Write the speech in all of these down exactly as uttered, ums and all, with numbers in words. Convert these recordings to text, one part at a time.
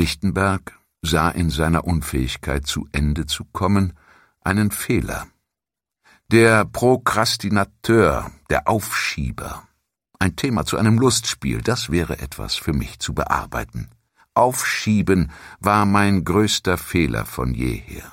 Lichtenberg sah in seiner Unfähigkeit, zu Ende zu kommen, einen Fehler. Der Prokrastinateur, der Aufschieber. Ein Thema zu einem Lustspiel, das wäre etwas für mich zu bearbeiten. Aufschieben war mein größter Fehler von jeher.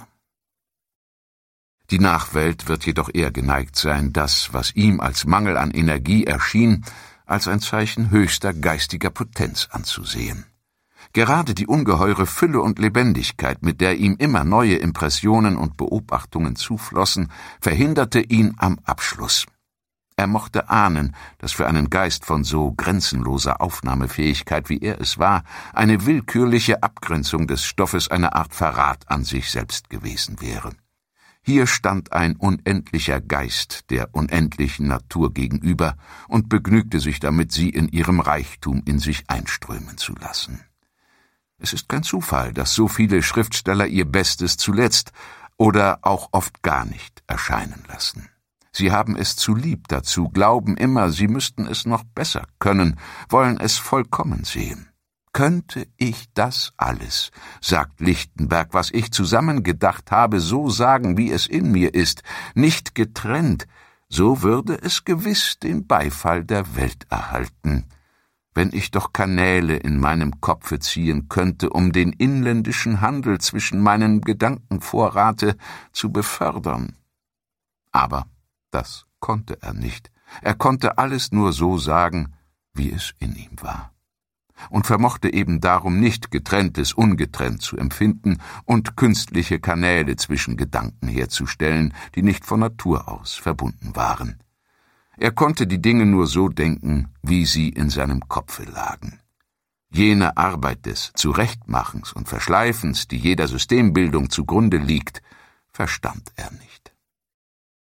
Die Nachwelt wird jedoch eher geneigt sein, das, was ihm als Mangel an Energie erschien, als ein Zeichen höchster geistiger Potenz anzusehen. Gerade die ungeheure Fülle und Lebendigkeit, mit der ihm immer neue Impressionen und Beobachtungen zuflossen, verhinderte ihn am Abschluss. Er mochte ahnen, dass für einen Geist von so grenzenloser Aufnahmefähigkeit, wie er es war, eine willkürliche Abgrenzung des Stoffes eine Art Verrat an sich selbst gewesen wäre. Hier stand ein unendlicher Geist der unendlichen Natur gegenüber und begnügte sich damit, sie in ihrem Reichtum in sich einströmen zu lassen. Es ist kein Zufall, dass so viele Schriftsteller ihr Bestes zuletzt oder auch oft gar nicht erscheinen lassen. Sie haben es zu lieb dazu, glauben immer, sie müssten es noch besser können, wollen es vollkommen sehen. Könnte ich das alles, sagt Lichtenberg, was ich zusammengedacht habe, so sagen, wie es in mir ist, nicht getrennt, so würde es gewiss den Beifall der Welt erhalten. Wenn ich doch Kanäle in meinem Kopfe ziehen könnte, um den inländischen Handel zwischen meinen Gedankenvorrate zu befördern. Aber das konnte er nicht. Er konnte alles nur so sagen, wie es in ihm war. Und vermochte eben darum nicht, Getrenntes ungetrennt zu empfinden und künstliche Kanäle zwischen Gedanken herzustellen, die nicht von Natur aus verbunden waren. Er konnte die Dinge nur so denken, wie sie in seinem Kopfe lagen. Jene Arbeit des Zurechtmachens und Verschleifens, die jeder Systembildung zugrunde liegt, verstand er nicht.